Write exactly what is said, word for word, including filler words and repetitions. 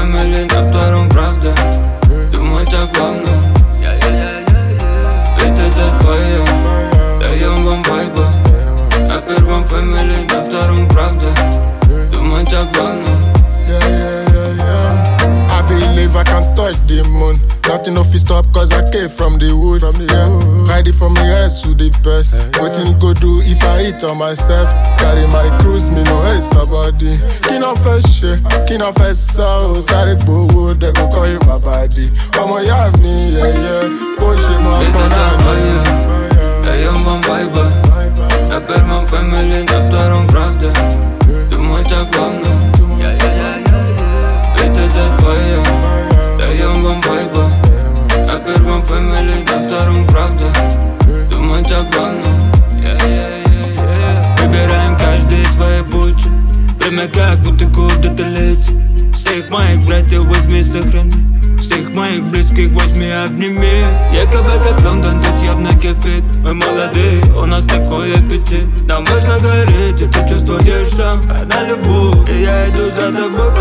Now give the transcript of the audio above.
фэмили на втором, правда. Думать о главном. Ведь это твое. Даем вам вайба. На первом фэмили, на втором, правда. Думать о главном. I believe I can touch the moon. Nothing of it stop cause I came from the wood. From the yeah. Ride it from the head to the best. What you go do if I hit on myself? Carry my cruise, me no hate somebody. King of a shit, king of a soul. Sorry, boo, they go call you my body. Come on, yeah, me, yeah, yeah. Push him up on that. Даем вам вайба. На первом фэмили, на втором, правда. Думать о главном. Ведь это твое. Даем вам вайба. На первом фэмили, на втором, правда. Думать о главном. Выбираем каждый свой путь. Время как будто куда-то летит. Всех моих братьев возьми, сохрани. Всех моих близких возьми, обними. Якобы как Лондон, тут явно кипит. Мы молодые, у нас такой аппетит. Нам важно гореть, и ты чувствуешь сам. Одна любовь, и я иду за тобой